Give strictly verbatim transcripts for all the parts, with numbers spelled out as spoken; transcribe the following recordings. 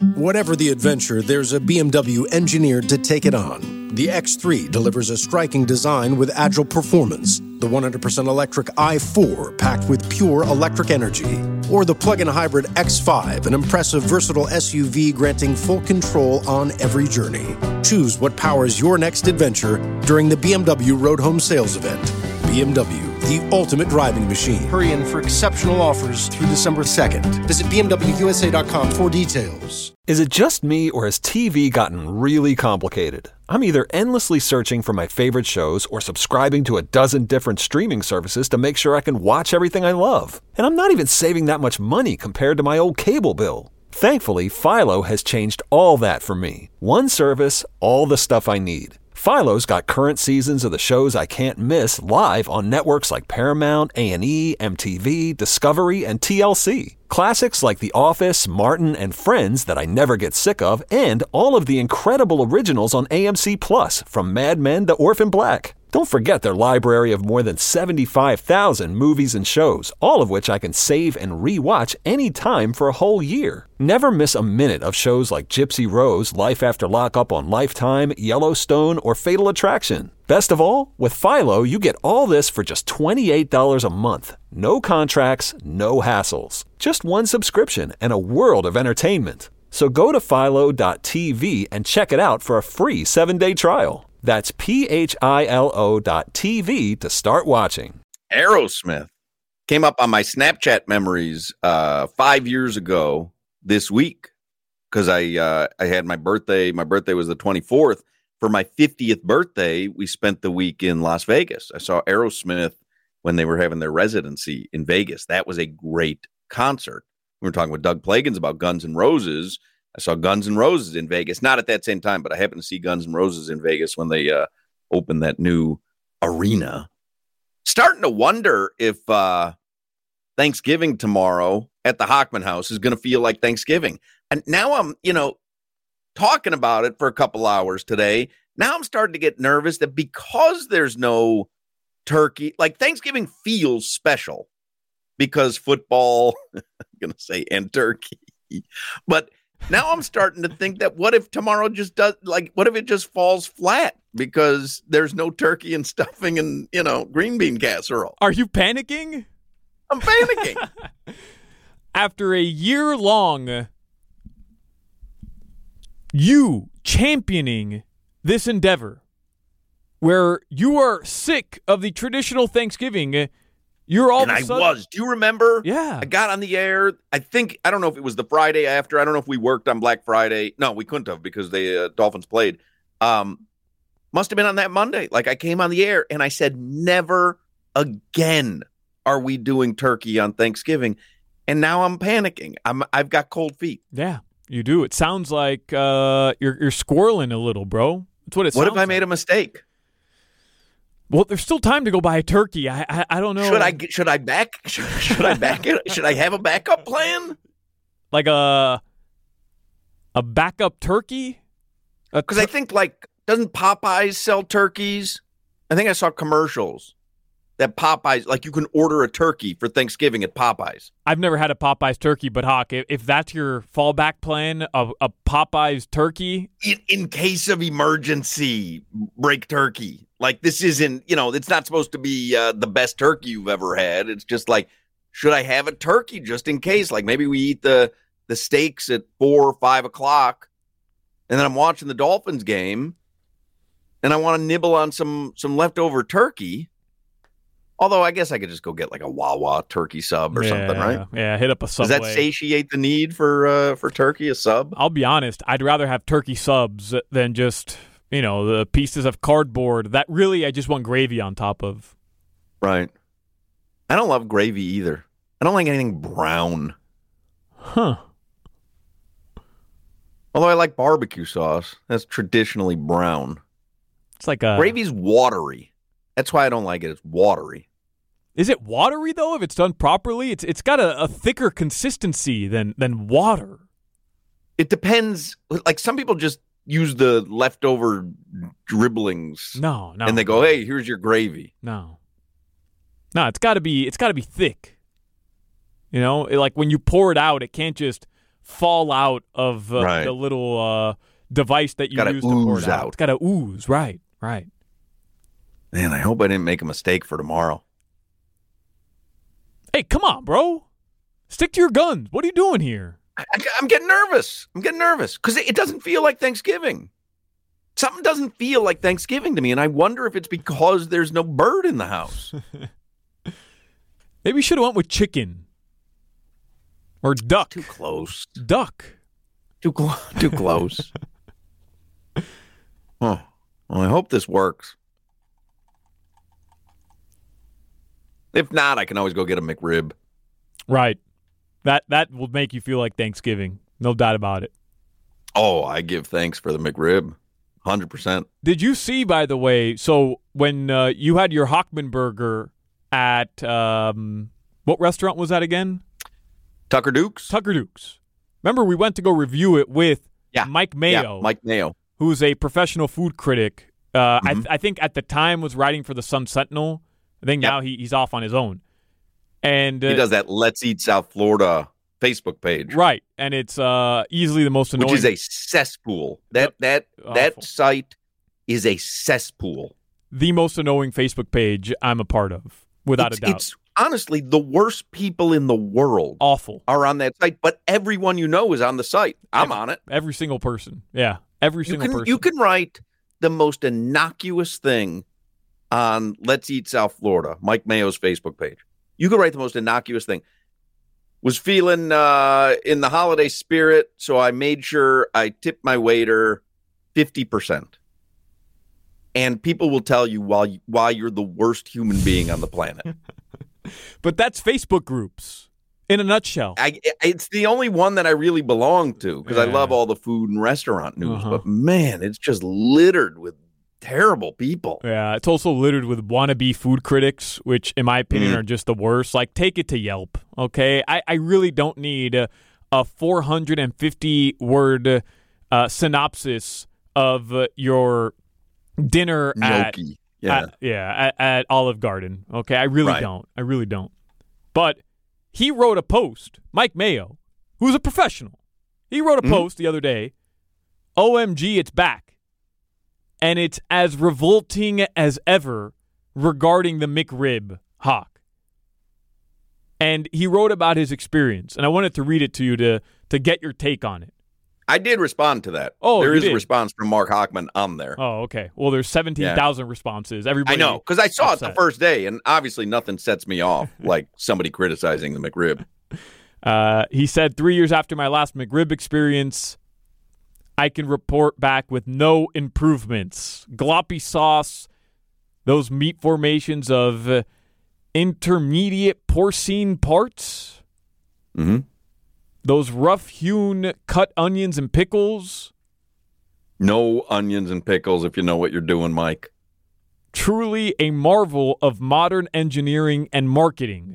Whatever the adventure, there's a B M W engineered to take it on. The X three delivers a striking design with agile performance. The one hundred percent electric i four packed with pure electric energy. Or the plug-in hybrid X five, an impressive versatile S U V granting full control on every journey. Choose what powers your next adventure during the B M W Road Home Sales Event. B M W, the ultimate driving machine. Hurry in for exceptional offers through December second. Visit B M W U S A dot com for details. Is it just me, or has T V gotten really complicated? I'm either endlessly searching for my favorite shows or subscribing to a dozen different streaming services to make sure I can watch everything I love. And I'm not even saving that much money compared to my old cable bill. Thankfully, Philo has changed all that for me. One service, all the stuff I need. Philo's got current seasons of the shows I can't miss live on networks like Paramount, A and E, M T V, Discovery, and T L C. Classics like The Office, Martin, and Friends that I never get sick of, and all of the incredible originals on A M C Plus, from Mad Men to Orphan Black. Don't forget their library of more than seventy-five thousand movies and shows, all of which I can save and re-watch anytime for a whole year. Never miss a minute of shows like Gypsy Rose, Life After Lockup on Lifetime, Yellowstone, or Fatal Attraction. Best of all, with Philo, you get all this for just twenty-eight dollars a month. No contracts, no hassles. Just one subscription and a world of entertainment. So go to philo dot t v and check it out for a free seven-day trial. That's P H I L O dot T V to start watching. Aerosmith came up on my Snapchat memories uh, five years ago this week because I uh, I had my birthday. My birthday was the twenty-fourth. For my fiftieth birthday, we spent the week in Las Vegas. I saw Aerosmith when they were having their residency in Vegas. That was a great concert. We were talking with Doug Plagans about Guns N' Roses. I saw Guns N' Roses in Vegas, not at that same time, but I happened to see Guns N' Roses in Vegas when they uh, opened that new arena. Starting to wonder if uh, Thanksgiving tomorrow at the Hockman House is going to feel like Thanksgiving. And now I'm, you know, talking about it for a couple hours today. Now I'm starting to get nervous that because there's no turkey, like Thanksgiving feels special because football, I'm going to say, and turkey, but now I'm starting to think that what if tomorrow just does, like, what if it just falls flat because there's no turkey and stuffing and, you know, green bean casserole? Are you panicking? I'm panicking. After a year long, you championing this endeavor where you are sick of the traditional Thanksgiving, you're all and of a I sudden, was. Do you remember? Yeah. I got on the air. I think, I don't know if it was the Friday after. I don't know if we worked on Black Friday. No, we couldn't have because the uh, Dolphins played. Um, must have been on that Monday. Like I came on the air and I said, never again are we doing turkey on Thanksgiving. And now I'm panicking. I'm, I've got cold feet. Yeah, you do. It sounds like uh, you're, you're squirreling a little, bro. That's what it What sounds if I made like. a mistake? Well, there's still time to go buy a turkey. I I, I don't know. Should I should I back should, should I back it? Should I have a backup plan? Like a a backup turkey? Because tur- I think like doesn't Popeyes sell turkeys? I think I saw commercials that Popeyes, like you can order a turkey for Thanksgiving at Popeyes. I've never had a Popeyes turkey, but Hawk, if, if that's your fallback plan, a, a Popeyes turkey, in, in case of emergency, break turkey. Like this isn't, you know, it's not supposed to be uh, the best turkey you've ever had. It's just like, should I have a turkey just in case? Like maybe we eat the the steaks at four or five o'clock, and then I'm watching the Dolphins game, and I want to nibble on some some leftover turkey. Although I guess I could just go get like a Wawa turkey sub or yeah, something, right? Yeah, hit up a Subway. Does that satiate the need for uh, for turkey, a sub? I'll be honest, I'd rather have turkey subs than just, you know, the pieces of cardboard that really I just want gravy on top of. Right. I don't love gravy either. I don't like anything brown. Huh. Although I like barbecue sauce. That's traditionally brown. It's like a... Gravy's watery. That's why I don't like it. It's watery. Is it watery, though, if it's done properly? It's It's got a, a thicker consistency than, than water. It depends. Like, some people just use the leftover dribblings. No, no. And they go, hey, here's your gravy. No. No, it's got to be it's got to be thick. You know, it, like when you pour it out, it can't just fall out of uh, Right. the little uh, device that you Gotta use to pour ooze it out. out. It's got to ooze. Right, right. Man, I hope I didn't make a mistake for tomorrow. Hey, come on, bro. Stick to your guns. What are you doing here? I, I'm getting nervous. I'm getting nervous because it doesn't feel like Thanksgiving. Something doesn't feel like Thanksgiving to me, and I wonder if it's because there's no bird in the house. Maybe you should have went with chicken or duck. Too close. Duck. Too close. Too close. Oh, well, I hope this works. If not, I can always go get a McRib. Right. That that will make you feel like Thanksgiving. No doubt about it. Oh, I give thanks for the McRib. one hundred percent. Did you see, by the way, so when uh, you had your Hockman burger at, um, what restaurant was that again? Tucker Dukes? Tucker Dukes. Remember, we went to go review it with Yeah. Mike Mayo, Yeah, Mike Mayo. who's a professional food critic. Uh, Mhm. I, th- I think at the time was writing for the Sun Sentinel. I think Yep. now he, he's off on his own. And uh, He does that Let's Eat South Florida Facebook page, right, and it's uh, easily the most annoying. which is a cesspool. That that Awful. that site is a cesspool. the most annoying Facebook page I'm a part of, without it's, a doubt. It's honestly the worst people in the world Awful. are on that site, but everyone you know is on the site. I'm on it. Every single person. Yeah, every You single can person. you can write the most innocuous thing on Let's Eat South Florida, Mike Mayo's Facebook page. You could write the most innocuous thing. Was feeling uh, in the holiday spirit, so I made sure I tipped my waiter fifty percent. And people will tell you why, why you're the worst human being on the planet. But that's Facebook groups in a nutshell. I, it's the only one that I really belong to because I Yeah. love all the food and restaurant news. Uh-huh. But man, it's just littered with terrible people. Yeah, it's also littered with wannabe food critics, which, in my opinion, Mm. are just the worst. Like, take it to Yelp, okay? I, I really don't need a, a four hundred fifty word uh, synopsis of uh, your dinner at, Gnocchi. Yeah. at yeah at, at Olive Garden. Okay, I really Right. don't. I really don't. But he wrote a post, Mike Mayo, who's a professional. He wrote a Mhm. post the other day. O M G, it's back. And it's as revolting as ever regarding the McRib, Hawk. And he wrote about his experience, and I wanted to read it to you to to get your take on it. I did respond to that. Oh, there you is did? a response from Mark Hockman on there. Oh, okay. Well, there's seventeen thousand responses. Everybody, I know because I saw it upset. the first day, and obviously nothing sets me off like somebody criticizing the McRib. Uh, he said, three years after my last McRib experience, I can report back with no improvements. Gloppy sauce, those meat formations of uh, intermediate porcine parts, Mm-hmm. those rough-hewn cut onions and pickles, No onions and pickles if you know what you're doing, Mike. truly a marvel of modern engineering and marketing.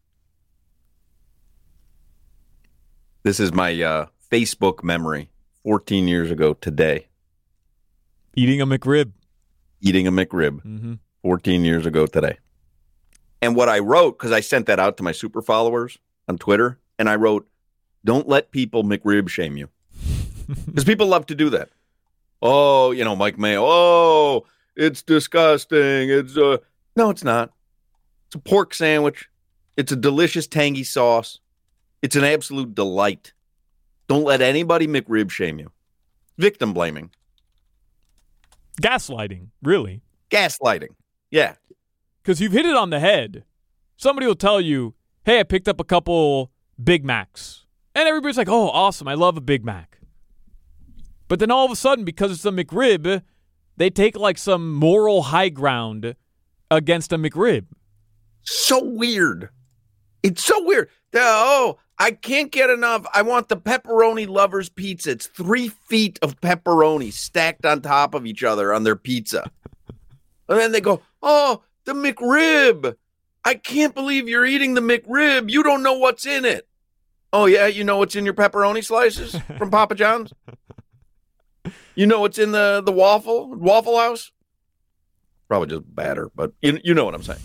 This is my uh, Facebook memory fourteen years ago today. Eating a McRib. Eating a McRib Mm-hmm. fourteen years ago today. And what I wrote, because I sent that out to my super followers on Twitter, and I wrote, don't let people McRib shame you. Because people love to do that. Oh, you know, Mike Mayo, oh, it's disgusting. It's uh No, it's not. It's a pork sandwich. It's a delicious tangy sauce. It's an absolute delight. Don't let anybody McRib shame you. Victim blaming. Gaslighting, really. Gaslighting. Yeah. Because you've hit it on the head. Somebody will tell you, hey, I picked up a couple Big Macs. And everybody's like, oh, awesome, I love a Big Mac. But then all of a sudden, because it's a McRib, they take like some moral high ground against a McRib. So weird. It's so weird. The- oh, I can't get enough. I want the pepperoni lovers pizza. It's three feet of pepperoni stacked on top of each other on their pizza. And then they go, oh, the McRib. I can't believe you're eating the McRib. You don't know what's in it. Oh, yeah, you know what's in your pepperoni slices from Papa John's? You know what's in the, the waffle, Waffle House? Probably just batter, but you, you know what I'm saying.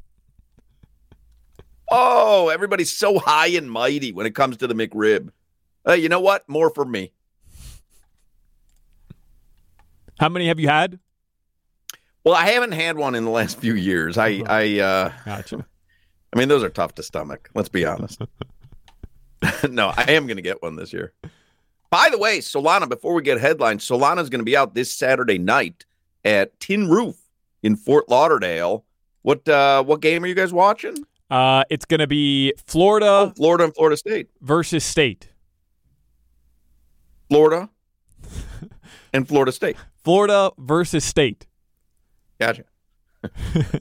Oh, everybody's so high and mighty when it comes to the McRib. Uh, you know what? More for me. How many have you had? Well, I haven't had one in the last few years. I, I, uh, Gotcha. I mean, those are tough to stomach. Let's be honest. No, I am going to get one this year. By the way, Solana, before we get headlines, Solana's going to be out this Saturday night at Tin Roof in Fort Lauderdale. What, uh, what game are you guys watching? Uh, it's going to be Florida, oh, Florida and Florida State versus State. Florida and Florida State. Florida versus State. Gotcha. But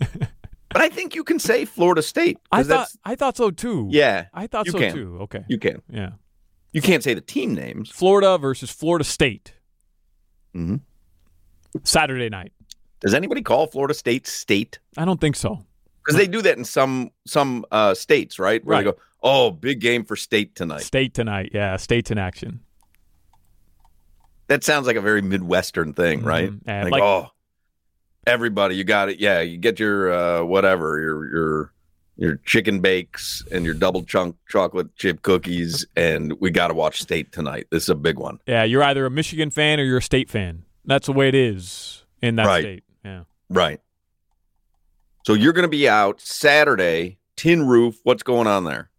I think you can say Florida State. I thought I thought so too. Yeah, I thought you so can. too. Okay, you can. Yeah, you can't say the team names. Florida versus Florida State. Mm-hmm. Saturday night. Does anybody call Florida State State? I don't think so. Because they do that in some some uh, states, right? Where right. they go, "Oh, big game for State tonight." State tonight, yeah. State's in action. That sounds like a very Midwestern thing, right? Mm-hmm. Yeah, like, like, oh, everybody, you got it. Yeah, you get your uh, whatever, your your your chicken bakes and your double chunk chocolate chip cookies, and we got to watch State tonight. This is a big one. Yeah, you're either a Michigan fan or you're a State fan. That's the way it is in that right. state. Yeah, right. So you're going to be out Saturday, Tin Roof. What's going on there?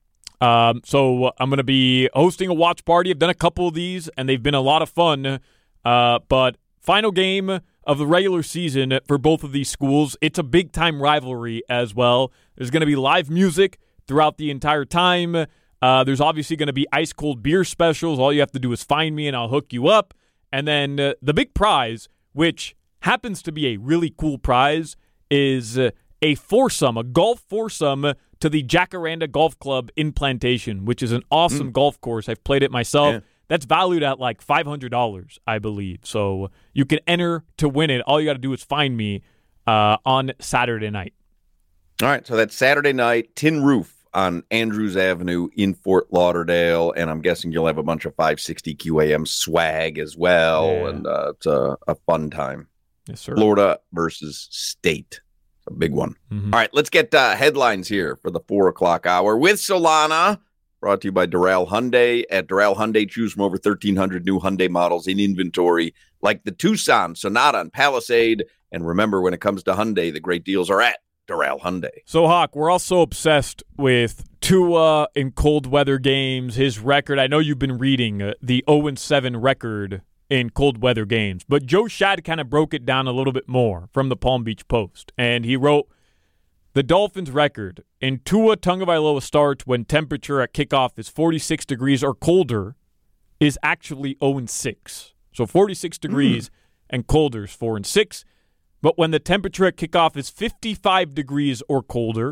Um, so I'm going to be hosting a watch party. I've done a couple of these, and they've been a lot of fun. Uh, but final game of the regular season for both of these schools. It's a big-time rivalry as well. There's going to be live music throughout the entire time. Uh, there's obviously going to be ice-cold beer specials. All you have to do is find me, and I'll hook you up. And then uh, the big prize, which happens to be a really cool prize, is uh, a foursome, a golf foursome to the Jacaranda Golf Club in Plantation, which is an awesome mm. golf course. I've played it myself. Yeah. That's valued at like five hundred dollars, I believe. So you can enter to win it. All you got to do is find me uh, on Saturday night. All right, so that's Saturday night, Tin Roof on Andrews Avenue in Fort Lauderdale, and I'm guessing you'll have a bunch of five sixty Q A M swag as well, yeah. and uh, it's a, a fun time. Yes, sir. Florida versus State. It's a big one. Mm-hmm. All right, let's get uh, headlines here for the four o'clock hour with Solana, brought to you by Doral Hyundai. At Doral Hyundai, choose from over thirteen hundred new Hyundai models in inventory, like the Tucson, Sonata, and Palisade. And remember, when it comes to Hyundai, the great deals are at Doral Hyundai. So, Hawk, we're also obsessed with Tua in cold weather games, his record. I know you've been reading uh, the oh and seven record in cold weather games, but Joe Schad kind of broke it down a little bit more from the Palm Beach Post, and he wrote, the Dolphins' record in Tua Tagovailoa starts when temperature at kickoff is forty-six degrees or colder is actually oh and six. So forty-six degrees mm. and colder is four and six. But when the temperature at kickoff is fifty-five degrees or colder,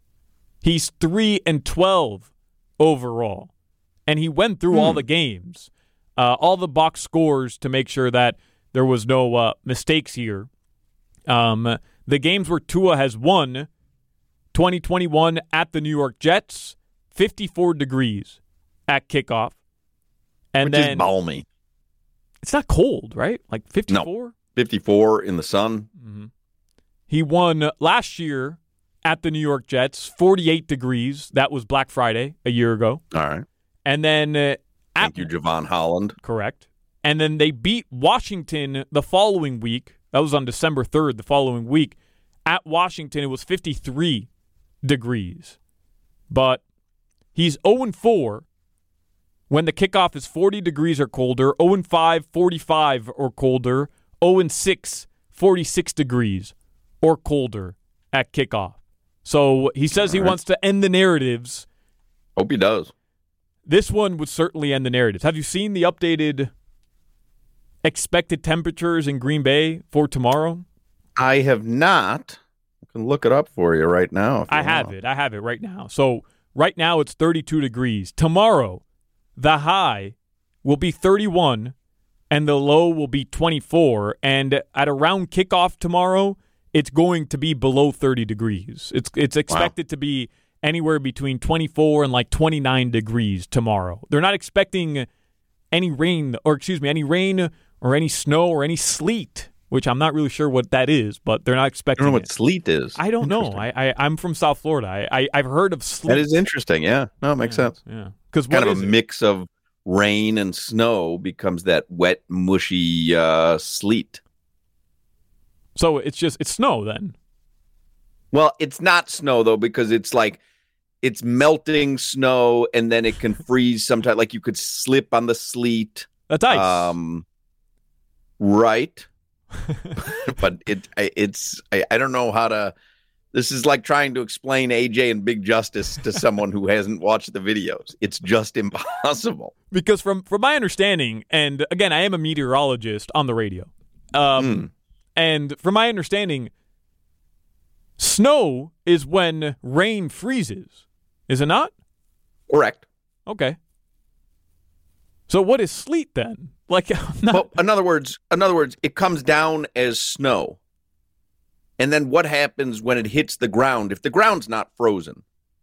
he's three and twelve overall. And he went through mm. all the games, uh, all the box scores to make sure that there was no uh, mistakes here. Um, the games where Tua has won, twenty twenty-one at the New York Jets, fifty-four degrees at kickoff. And Which then is balmy. It's not cold, right? Like fifty-four? No. fifty-four in the sun. Mm-hmm. He won last year at the New York Jets, forty-eight degrees. That was Black Friday a year ago. All right. And then uh, Thank you, Javon Holland. Correct. And then they beat Washington the following week. That was on December third, the following week. At Washington, it was fifty-three degrees. But he's oh and four when the kickoff is forty degrees or colder, oh and five, forty-five or colder, oh and six, forty-six degrees or colder at kickoff. So he says he wants to end the narratives. Hope he does. This one would certainly end the narratives. Have you seen the updated expected temperatures in Green Bay for tomorrow? I have not. I can look it up for you right now. I have want. it. I have it right now. So right now it's thirty-two degrees. Tomorrow, the high will be thirty-one and the low will be twenty-four. And at around kickoff tomorrow, it's going to be below thirty degrees. It's it's expected wow. to be anywhere between twenty-four and like twenty-nine degrees tomorrow. They're not expecting any rain, or excuse me, any rain or any snow or any sleet, which I'm not really sure what that is, but they're not expecting I don't know it. what sleet is. I don't know. I, I, I'm from South Florida. I, I, I've heard of sleet. That is interesting, yeah. No, it makes yeah, sense. Yeah. Because kind of a it? mix of rain and snow becomes that wet, mushy uh, sleet. So it's just, it's snow then? Well, it's not snow, though, because it's like, it's melting snow, and then it can freeze sometimes. Like you could slip on the sleet. That's ice. Um, right. But it, it's, I, I don't know how to, this is like trying to explain A J and Big Justice to someone who hasn't watched the videos. It's just impossible. Because from, from my understanding, and again, I am a meteorologist on the radio. Um, mm. And from my understanding, snow is when rain freezes. Is it not? Correct. Okay. So what is sleet then? Like, not... well, in other words, in other words, it comes down as snow. And then what happens when it hits the ground? If the ground's not frozen,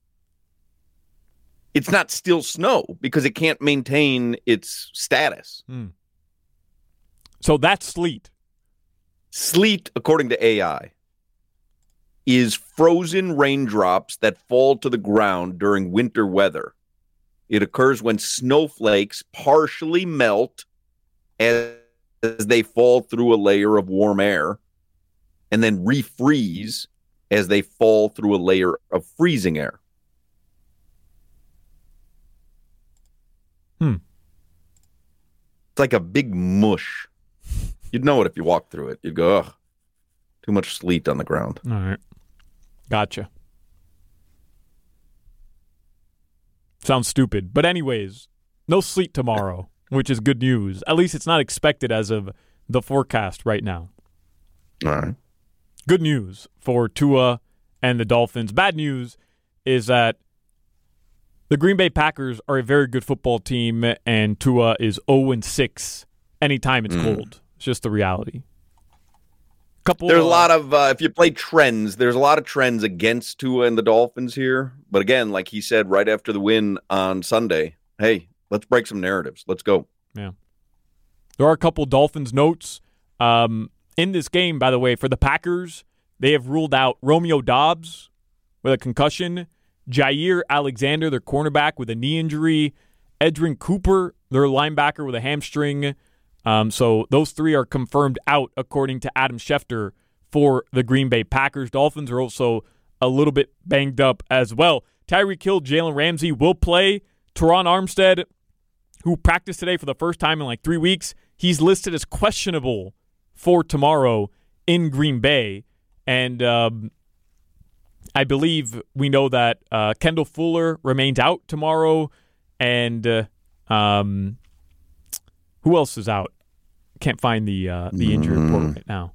it's not still snow because it can't maintain its status. Hmm. So that's sleet. Sleet, according to A I, is frozen raindrops that fall to the ground during winter weather. It occurs when snowflakes partially melt as, as they fall through a layer of warm air and then refreeze as they fall through a layer of freezing air. Hmm. It's like a big mush. You'd know it if you walked through it. You'd go, ugh, too much sleet on the ground. All right. Gotcha. Sounds stupid. But anyways, no sleet tomorrow, which is good news. At least it's not expected as of the forecast right now. All right. Good news for Tua and the Dolphins. Bad news is that the Green Bay Packers are a very good football team, and Tua is oh and six anytime it's mm. cold. It's just the reality. Couple, there's a uh, lot of, uh, if you play trends, there's a lot of trends against Tua and the Dolphins here. But again, like he said right after the win on Sunday, hey, let's break some narratives. Let's go. Yeah. There are a couple Dolphins notes. Um, in this game, by the way, for the Packers, they have ruled out Romeo Doubs with a concussion, Jair Alexander, their cornerback, with a knee injury, Edrin Cooper, their linebacker, with a hamstring. Um, so those three are confirmed out, according to Adam Schefter, for the Green Bay Packers. Dolphins are also a little bit banged up as well. Tyreek Hill, Jalen Ramsey will play. Teron Armstead, who practiced today for the first time in like three weeks, he's listed as questionable for tomorrow in Green Bay. And um, I believe we know that uh, Kendall Fuller remains out tomorrow. And uh, um, who else is out? Can't find the uh, the injury report right now.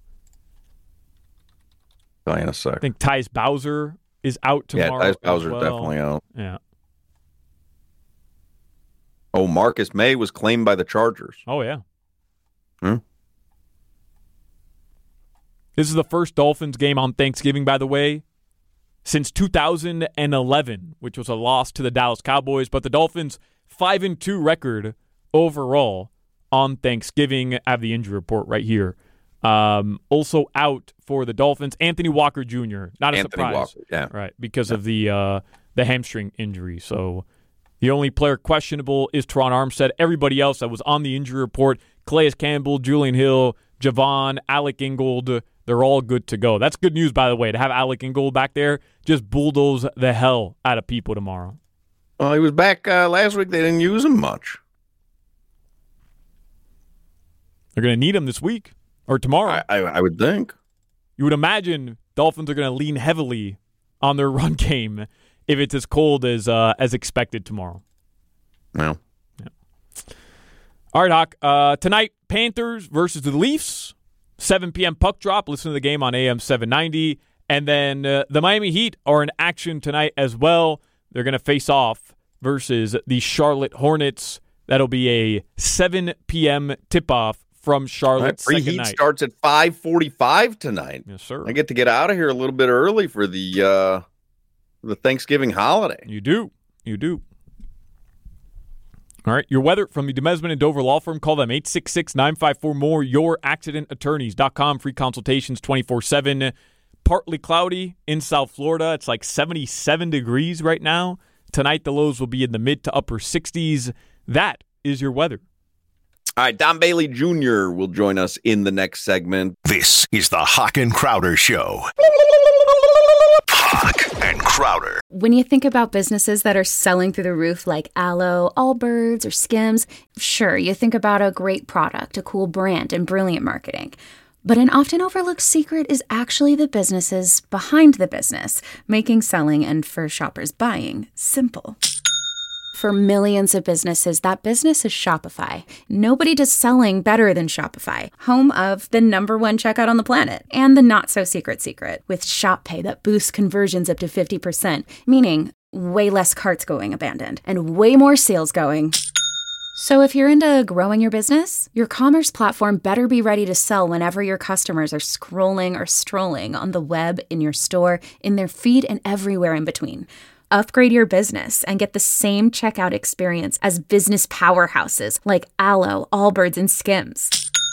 Oh, in a sec. I think Tyus Bowser is out tomorrow. Yeah, Tyus Bowser well. definitely out. Yeah. Oh, Marcus May was claimed by the Chargers. Oh, yeah. Hmm? This is the first Dolphins game on Thanksgiving, by the way, since two thousand eleven, which was a loss to the Dallas Cowboys. But the Dolphins, five and two record overall on Thanksgiving. I have the injury report right here. Um, also out for the Dolphins, Anthony Walker Junior Not a Anthony surprise, Walker, yeah, right? Because yeah. of the uh, the hamstring injury. So the only player questionable is Teron Armstead. Everybody else that was on the injury report: Calais Campbell, Julian Hill, Javon, Alec Ingold. They're all good to go. That's good news, by the way, to have Alec Ingold back there. Just bulldoze the hell out of people tomorrow. Well, he was back uh, last week. They didn't use him much. They're going to need him this week or tomorrow. I, I, I would think. You would imagine Dolphins are going to lean heavily on their run game if it's as cold as uh, as expected tomorrow. No. Yeah. All right, Hawk. Uh, tonight, Panthers versus the Leafs. seven p.m. puck drop. Listen to the game on A M seven ninety. And then uh, the Miami Heat are in action tonight as well. They're going to face off versus the Charlotte Hornets. That'll be a seven p.m. tip-off from Charlotte. Right, preheat starts at five forty-five tonight. Yes, sir. I get to get out of here a little bit early for the uh, the Thanksgiving holiday. You do. You do. All right, your weather from the Demesman and Dover Law Firm. Call them eight six six, nine five four, M O R E, your accident attorneys dot com. Free consultations twenty-four seven. Partly cloudy in South Florida. It's like seventy-seven degrees right now. Tonight, the lows will be in the mid to upper sixties. That is your weather. All right, Don Bailey Junior will join us in the next segment. This is the Hawk and Crowder Show. Hawk and Crowder. When you think about businesses that are selling through the roof like Aloe, Allbirds, or Skims, sure, you think about a great product, a cool brand, and brilliant marketing. But an often overlooked secret is actually the businesses behind the business, making selling and for shoppers buying simple. For millions of businesses, that business is Shopify. Nobody does selling better than Shopify, home of the number one checkout on the planet and the not-so-secret secret with Shop Pay that boosts conversions up to fifty percent, meaning way less carts going abandoned and way more sales going. So if you're into growing your business, your commerce platform better be ready to sell whenever your customers are scrolling or strolling on the web, in your store, in their feed, and everywhere in between. Upgrade your business and get the same checkout experience as business powerhouses like Aloe, Allbirds, and Skims.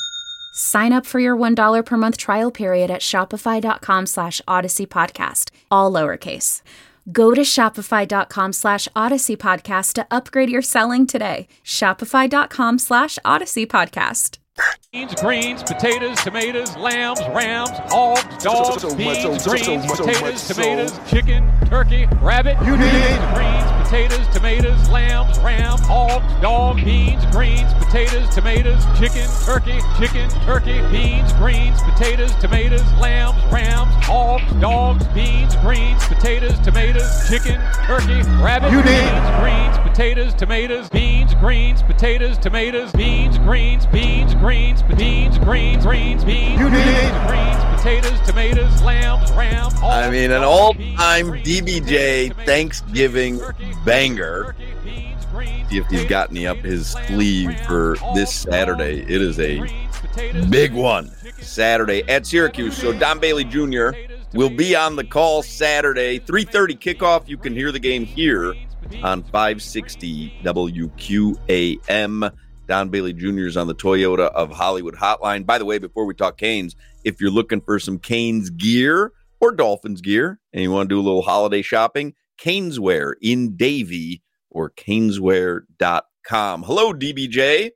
Sign up for your one dollar per month trial period at shopify.com slash Odyssey Podcast, all lowercase. Go to shopify.com slash Odyssey Podcast to upgrade your selling today. Shopify.com slash Odyssey Podcast. Beans, greens, potatoes, tomatoes, lambs, rams, hogs, dogs, so, so beans, much, so, greens, so, so, potatoes, much, so. tomatoes, chicken, turkey, rabbit, you beans, greens, potatoes, tomatoes, lambs, rams, hogs, dogs, beans, greens, potatoes, tomatoes, chicken, turkey, chicken, turkey, beans, greens, potatoes, tomatoes, lambs, rams, hogs, dogs, beans, greens, potatoes, tomatoes, chicken, turkey, rabbit, you beans, greens, potatoes, tomatoes, beans, greens, potatoes, tomatoes, beans, greens, beans, greens, Greens, beans, greens, greens, beans, greens, greens, potatoes, tomatoes, lambs, ram. I mean, an all-time D B J Thanksgiving banger. See if he's got any up his sleeve for this Saturday. It is a big one. Saturday at Syracuse. So Don Bailey Junior will be on the call Saturday, three thirty kickoff. You can hear the game here on five sixty W Q A M. Don Bailey Junior is on the Toyota of Hollywood hotline. By the way, before we talk Canes, if you're looking for some Canes gear or Dolphins gear and you want to do a little holiday shopping, Caneswear in Davie or caneswear dot com. Hello, D B J.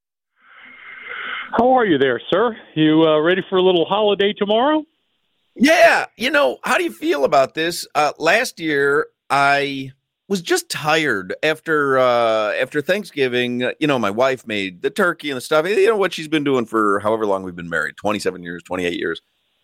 How are you there, sir? You uh, ready for a little holiday tomorrow? Yeah. You know, how do you feel about this? Uh, last year, I was just tired after uh, after Thanksgiving. Uh, you know, my wife made the turkey and the stuff. You know, what she's been doing for however long we've been married, twenty-seven years, twenty-eight years.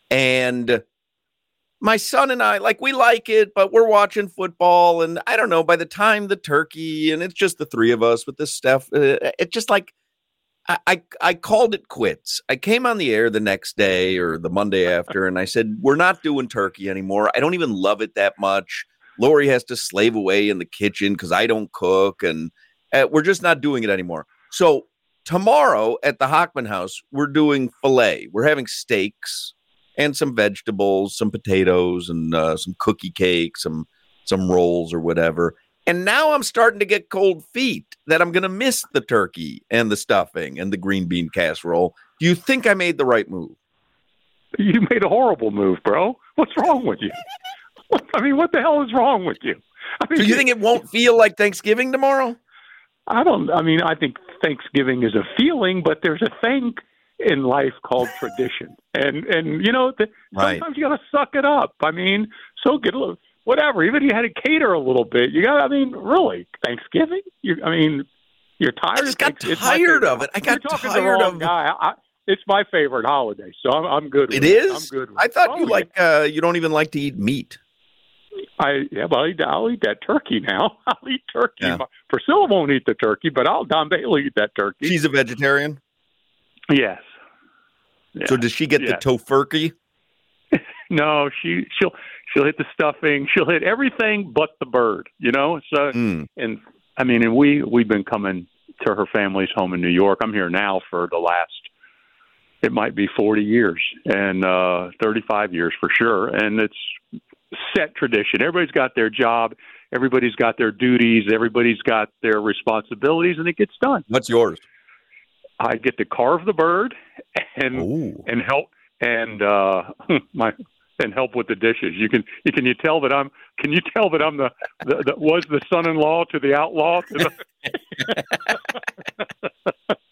And my son and I, like, we like it, but we're watching football. And I don't know, by the time the turkey, and it's just the three of us with this stuff, uh, it just like, I, I I called it quits. I came on the air the next day or the Monday after, and I said, we're not doing turkey anymore. I don't even love it that much. Lori has to slave away in the kitchen because I don't cook, and uh, we're just not doing it anymore. So tomorrow at the Hockman House, we're doing filet. We're having steaks and some vegetables, some potatoes, and uh, some cookie cake, some some rolls or whatever. And now I'm starting to get cold feet that I'm going to miss the turkey and the stuffing and the green bean casserole. Do you think I made the right move? You made a horrible move, bro. What's wrong with you? I mean, what the hell is wrong with you? I mean, so you think it won't feel like Thanksgiving tomorrow? I don't. I mean, I think Thanksgiving is a feeling, but there's a thing in life called tradition, and and you know, the, right. sometimes you got to suck it up. I mean, so get a little, whatever. Even if you had to cater a little bit, you got. I mean, really, Thanksgiving? You, I mean, you're tired. I just got it's tired of it. I got you're talking tired to the wrong of guy. I, it's my favorite holiday, so I'm, I'm good. With it is. I'm good. With I thought it. you oh, like. Yeah. Uh, you don't even like to eat meat. I yeah, well, I'll eat, I'll eat that turkey now. I'll eat turkey. Yeah. Priscilla won't eat the turkey, but I'll Don Bailey eat that turkey. She's a vegetarian. Yes. Yeah. So does she get yes. the tofurkey? No, she she'll she'll hit the stuffing. She'll hit everything but the bird. You know. So Mm. and I mean, and we we've been coming to her family's home in New York. I'm here now for the last. It might be forty years and uh, thirty-five years for sure, and it's set tradition. Everybody's got their job. Everybody's got their duties. Everybody's got their responsibilities, and it gets done. What's yours? I get to carve the bird and Ooh. and help and uh, my and help with the dishes. You can you can you tell that I'm can you tell that I'm the, the, the was the son-in-law to the outlaw to the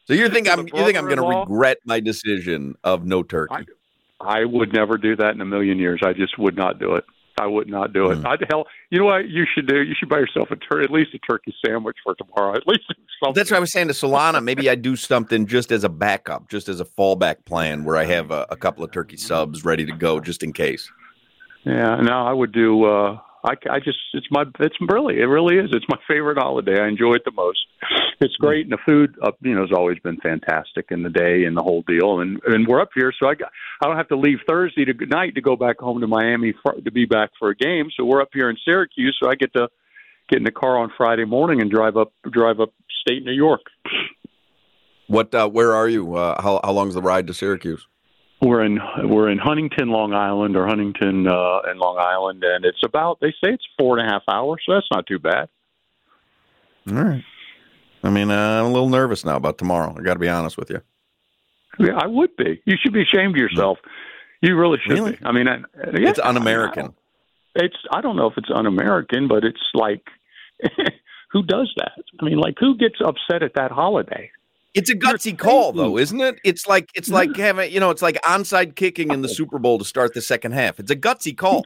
So you think I'm you think I'm going to brother-in-law? regret my decision of no turkey? I would never do that in a million years. I just would not do it. I would not do it. Mm. I'd hell. You know what you should do? You should buy yourself a tur- at least a turkey sandwich for tomorrow. At least something. That's what I was saying to Solana. Maybe I do something just as a backup, just as a fallback plan, where I have a, a couple of turkey subs ready to go just in case. Yeah, no, I would do. Uh, I, I just, it's my, it's really, it really is. It's my favorite holiday. I enjoy it the most. It's great, and the food, uh, you know, has always been fantastic in the day and the whole deal. And and we're up here, so I got, I don't have to leave Thursday to, night to go back home to Miami for, to be back for a game. So we're up here in Syracuse, so I get to get in the car on Friday morning and drive up, drive up state New York. What? Uh, where are you? Uh, how how long's the ride to Syracuse? We're in we're in Huntington, Long Island, or Huntington uh, and Long Island, and it's about, they say it's four and a half hours, so that's not too bad. All right. I mean, uh, I'm a little nervous now about tomorrow. I got to be honest with you. Yeah, I would be. You should be ashamed of yourself. You really should Really? be. I mean, I, yeah, It's un-American. I don't, it's I don't know if it's un-American, but it's like, who does that? I mean, like, who gets upset at that holiday? It's a gutsy call, though, isn't it? It's like it's like having, you know, it's like onside kicking in the Super Bowl to start the second half. It's a gutsy call.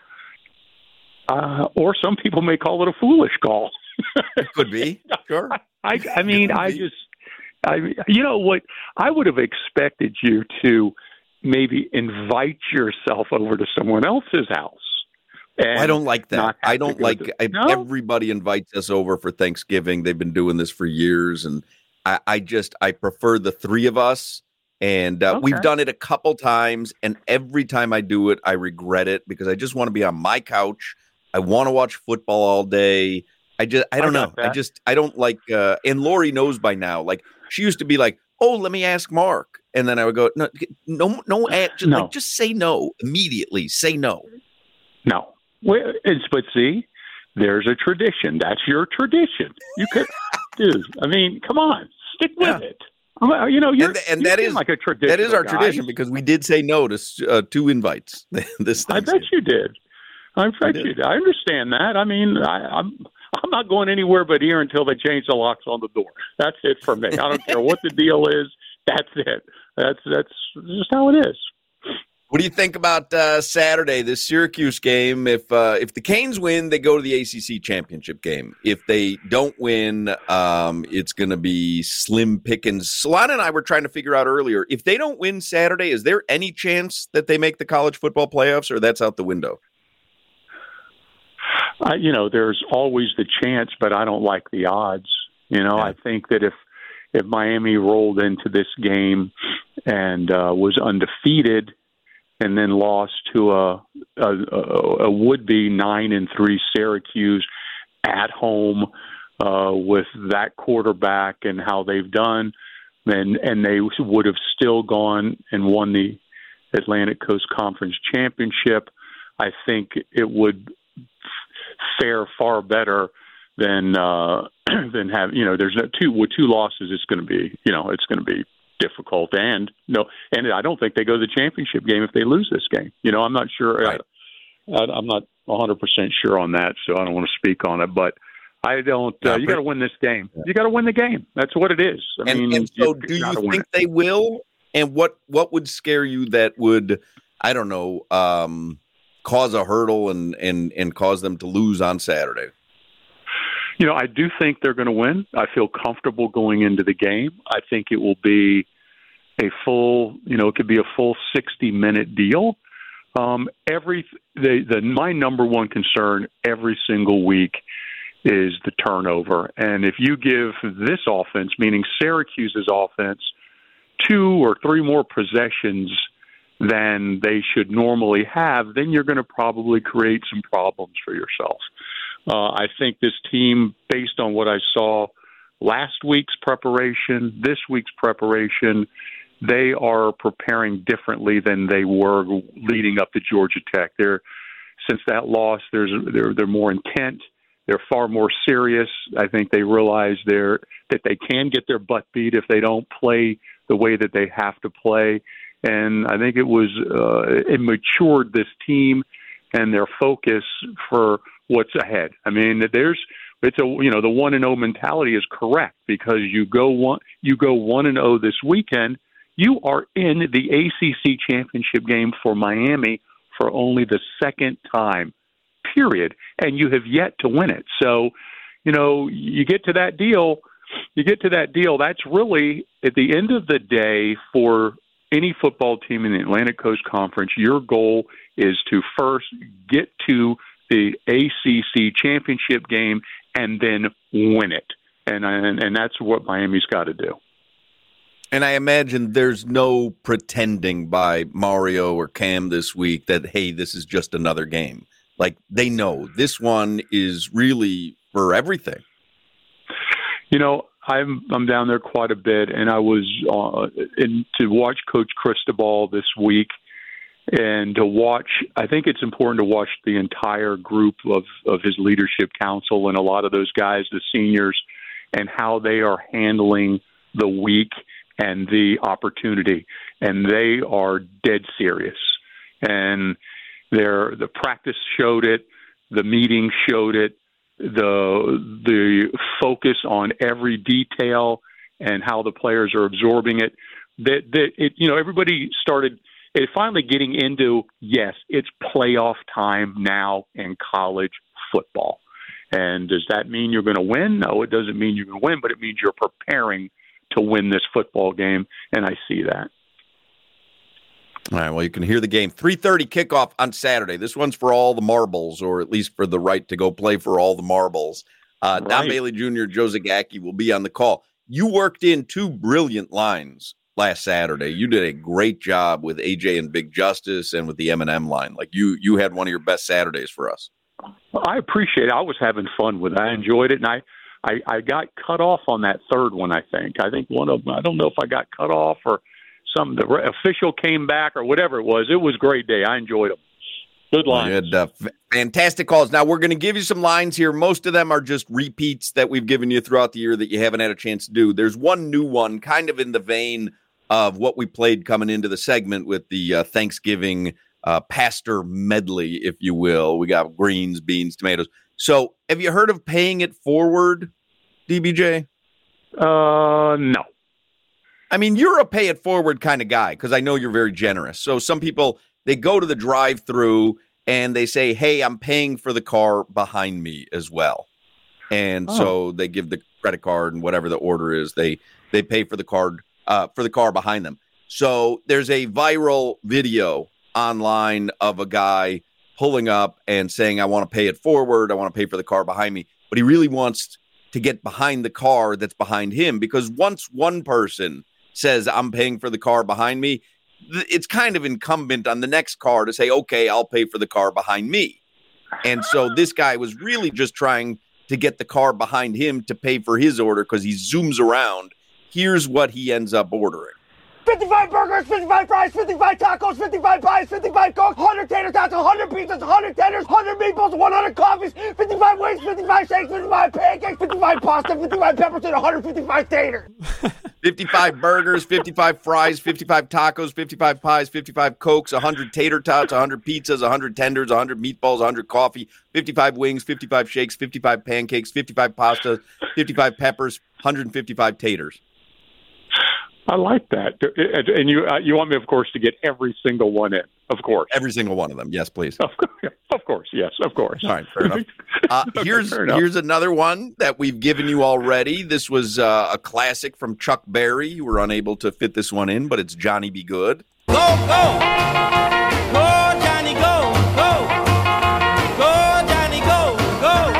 Uh, or some people may call it a foolish call. It could be. Sure. I, I mean, I just, I, you know what? I would have expected you to maybe invite yourself over to someone else's house. I don't like that. I don't like to, I, no? everybody invites us over for Thanksgiving. They've been doing this for years, and I, I just I prefer the three of us. And uh, Okay. we've done it a couple times, and every time I do it, I regret it because I just want to be on my couch. I want to watch football all day. I just I don't I know. got that. I just I don't like. Uh, and Lori knows by now. Like she used to be like, "Oh, let me ask Mark," and then I would go, "No, no, no, just, No. Like, just say no immediately. Say no." No. Well, it's, but see, there's a tradition. That's your tradition. You could, dude. I mean, come on, stick with Yeah. it. I'm, uh, you know, you're, And, th- and you that seem is like a tradition. that is our guy. tradition because we did say no to uh, two invites. This I bet Thanksgiving. you did. I bet did. you did. I understand that. I mean, I, I'm I'm not going anywhere but here until they change the locks on the door. That's it for me. I don't care what the deal is. That's it. That's that's just how it is. What do you think about uh, Saturday, this Syracuse game? If uh, if the Canes win, they go to the A C C championship game. If they don't win, um, it's going to be slim pickings. Solana and I were trying to figure out earlier, if they don't win Saturday, is there any chance that they make the college football playoffs, or that's out the window? I, you know, there's always the chance, but I don't like the odds. You know, Yeah. I think that if if Miami rolled into this game and uh, was undefeated and then lost to a a, a would-be nine and three Syracuse at home uh, with that quarterback and how they've done, and and they would have still gone and won the Atlantic Coast Conference Championship, I think it would fare far better than uh, than have you know. There's no two with two losses. It's going to be you know it's going to be difficult, and no, and I don't think they go to the championship game if they lose this game. You know, I'm not sure. Right. I, I'm not one hundred percent sure on that, so I don't want to speak on it. But I don't. Uh, Yeah, you but- got to win this game. You got to win the game. That's what it is. I And, mean, and so, you do you gotta win think it. they will? And what what would scare you that would I don't know um, cause a hurdle and and and cause them to lose on Saturday? You know, I do think they're going to win. I feel comfortable going into the game. I think it will be a full, you know, it could be a full sixty minute deal. Um, every the, the my number one concern every single week is the turnover. And if you give this offense, meaning Syracuse's offense, two or three more possessions than they should normally have, then you're going to probably create some problems for yourself. Uh, I think this team, based on what I saw last week's preparation, this week's preparation, they are preparing differently than they were leading up to Georgia Tech. They're, since that loss, there's they're they're more intent. They're far more serious. I think they realize they're that they can get their butt beat if they don't play the way that they have to play. And I think it was uh, it matured this team and their focus for what's ahead. I mean, there's it's a you know the one and oh mentality is correct because you go one you go one and oh this weekend. You are in the A C C championship game for Miami for only the second time, period, and you have yet to win it. So, you know, you get to that deal, you get to that deal. That's really at the end of the day for any football team in the Atlantic Coast Conference. Your goal is to first get to the A C C championship game and then win it, and and, and that's what Miami's got to do. And I imagine there's no pretending by Mario or Cam this week that, hey, this is just another game. Like, they know this one is really for everything. You know, I'm I'm down there quite a bit, and I was uh, in to watch Coach Cristobal this week, and to watch. I think it's important to watch the entire group of of his leadership council and a lot of those guys, the seniors, and how they are handling the week and the opportunity, and they are dead serious. And their the practice showed it, the meeting showed it, the the focus on every detail and how the players are absorbing it. That that it, you know, everybody started it finally getting into yes, it's playoff time now in college football. And does that mean you're going to win? No, it doesn't mean you're going to win, but it means you're preparing to win this football game, and I see that. All right, well, you can hear the game. three thirty kickoff on Saturday. This one's for all the marbles, or at least for the right to go play for all the marbles. Uh, right. Don Bailey Junior, Joe Zagacki will be on the call. You worked in two brilliant lines last Saturday. You did a great job with A J and Big Justice and with the M and M line. Like, you you had one of your best Saturdays for us. I appreciate it. I was having fun with it. I enjoyed it, and I I, I got cut off on that third one, I think. I think one of them, I don't know if I got cut off or some the official came back or whatever it was. It was a great day. I enjoyed them. Good lines. Well, you had, uh, f- fantastic calls. Now, we're going to give you some lines here. Most of them are just repeats that we've given you throughout the year that you haven't had a chance to do. There's one new one, kind of in the vein of what we played coming into the segment with the uh, Thanksgiving uh, pastor medley, if you will. We got greens, beans, tomatoes. So, have you heard of paying it forward, D B J? Uh, no. I mean, you're a pay it forward kind of guy because I know you're very generous. So some people, they go to the drive-through and they say, hey, I'm paying for the car behind me as well. And oh. so they give the credit card and whatever the order is, they they pay for the card uh, for the car behind them. So there's a viral video online of a guy pulling up and saying, I want to pay it forward. I want to pay for the car behind me. But he really wants to get behind the car that's behind him, because once one person says, I'm paying for the car behind me, th- it's kind of incumbent on the next car to say, okay, I'll pay for the car behind me. And so this guy was really just trying to get the car behind him to pay for his order because he zooms around. Here's what he ends up ordering. fifty-five burgers, fifty-five fries, fifty-five tacos, fifty-five pies, fifty-five cokes, one hundred tater tots, one hundred pizzas, one hundred tenders, one hundred meatballs, one hundred coffees, fifty-five wings, fifty-five shakes, fifty-five pancakes, fifty-five pasta, fifty-five peppers, and one hundred fifty-five taters. fifty-five burgers, fifty-five fries, fifty-five tacos, fifty-five pies, fifty-five cokes, one hundred tater tots, one hundred pizzas, one hundred tenders, one hundred meatballs, one hundred coffee, fifty-five wings, fifty-five shakes, fifty-five pancakes, fifty-five pasta, fifty-five peppers, one hundred fifty-five taters. I like that. And you uh, you want me, of course, to get every single one in, of course. Every single one of them. Yes, please. Of course, of course. Yes, of course. All right, fair enough. Uh, okay, here's fair enough. Here's another one that we've given you already. This was uh, a classic from Chuck Berry. You were unable to fit this one in, but it's Johnny Be Good. Go, go. Go, Johnny, go, go. Go, Johnny, go, go.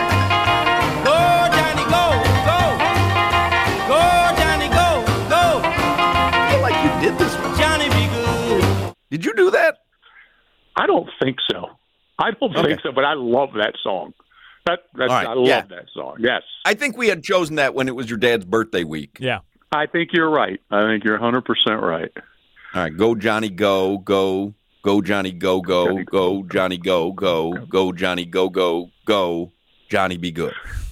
Go, Johnny, go, go. Go, Johnny, go, go. I feel like you did this one. Johnny Be Good. Did you do that? I don't think so. I don't okay. think so, but I love that song. That, that's, right. I love yeah. that song. Yes. I think we had chosen that when it was your dad's birthday week. Yeah. I think you're right. I think you're one hundred percent right. All right. Go, Johnny, go, go. Go, Johnny, go, go. Johnny, go, Johnny, go, go. Go, Johnny, go, go. Go, Johnny, be good.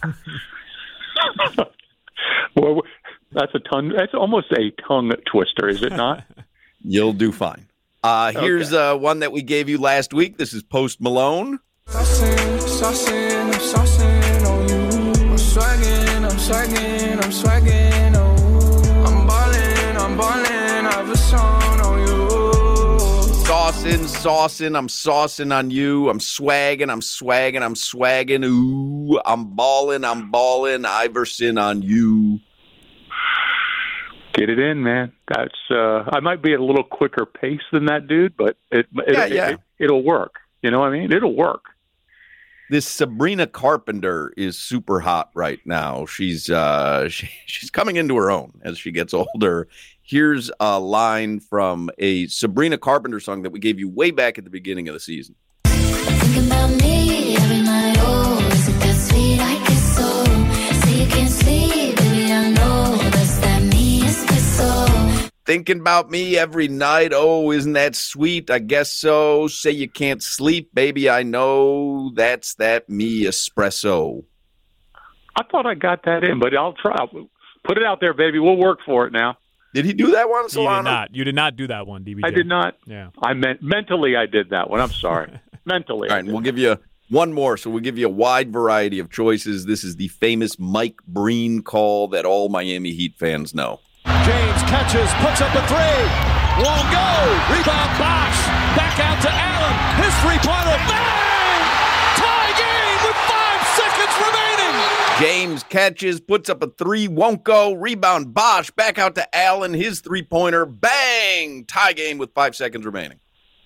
Well, that's a tongue. That's almost a tongue twister, is it not? You'll do fine. Uh, here's okay. uh, one that we gave you last week. This is Post Malone. Saucing, saucing, I'm saucing on you. swaggin', I'm swaggin', I'm swaggin', oh. I'm ballin', I'm ballin', I have a song on you. Saucin', saucin', I'm saucin' on you. I'm swaggin', I'm swaggin', I'm swaggin', ooh. I'm ballin', I'm ballin', Iverson on you. Get it in, man. That's uh, I might be at a little quicker pace than that dude, but it, it, yeah, it, yeah. it it'll work. You know what I mean? It'll work. This Sabrina Carpenter is super hot right now. She's uh, she, she's coming into her own as she gets older. Here's a line from a Sabrina Carpenter song that we gave you way back at the beginning of the season. Think about me every night, oh, is it that sweet I kiss so? Say you can't sleep, baby, I know that's that me espresso. Thinking about me every night, oh, isn't that sweet? I guess so. Say you can't sleep, baby, I know that's that me espresso. I thought I got that in, but I'll try. Put it out there, baby. We'll work for it now. Did he do that one, Solano? You did not. You did not do that one, D B J. I did not. Yeah. I meant mentally I did that one. I'm sorry. mentally. All right, and we'll give you one more. So we'll give you a wide variety of choices. This is the famous Mike Breen call that all Miami Heat fans know. James catches, puts up a three. Won't go. Rebound Bosh. Back out to Allen. His three-pointer. Bang! Tie game with five seconds remaining. James catches, puts up a three, won't go. Rebound Bosh. Back out to Allen. His three-pointer. Bang! Tie game with five seconds remaining.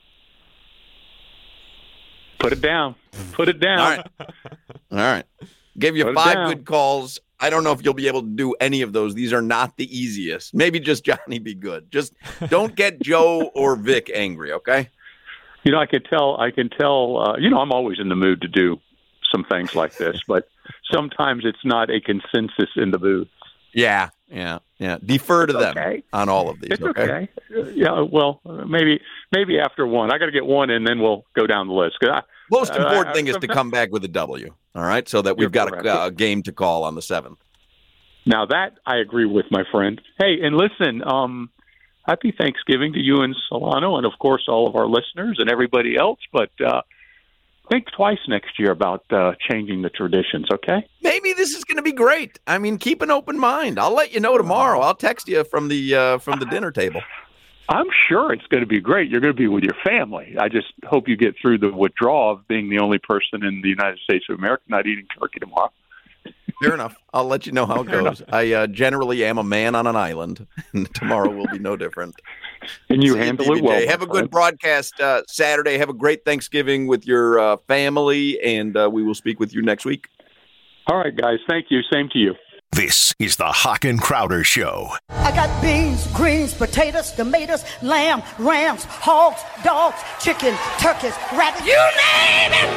Put it down. Put it down. All right. All right. Gave you Put it five down. good calls. I don't know if you'll be able to do any of those. These are not the easiest. Maybe just Johnny be good. Just don't get Joe or Vic angry, okay? You know, I can tell, I can tell, uh, you know, I'm always in the mood to do some things like this, but sometimes it's not a consensus in the booth. Yeah, yeah, yeah. Defer to them okay. on all of these, It's okay? okay. Yeah, well, maybe maybe after one. I got to get one, and then we'll go down the list. 'Cause I, Most uh, important I- thing is to sometimes- come back with a W, all right? So that we've You're got correct. a, a game to call on the seventh. Now that I agree with, my friend. Hey, and listen, um, happy Thanksgiving to you and Solano, and of course all of our listeners and everybody else. But uh, think twice next year about uh, changing the traditions, okay? Maybe this is going to be great. I mean, keep an open mind. I'll let you know tomorrow. I'll text you from the uh, from the dinner table. I'm sure it's going to be great. You're going to be with your family. I just hope you get through the withdrawal of being the only person in the United States of America not eating turkey tomorrow. Fair enough. I'll let you know how it goes. I uh, generally am a man on an island, and tomorrow will be no different. And you See handle D B it J. well. Have my a good friend. broadcast uh, Saturday. Have a great Thanksgiving with your uh, family, and uh, we will speak with you next week. All right, guys. Thank you. Same to you. This is the Hawk and Crowder Show. I got beans, greens, potatoes, tomatoes, lamb, rams, hogs, dogs, chicken, turkeys, rabbits. You name it!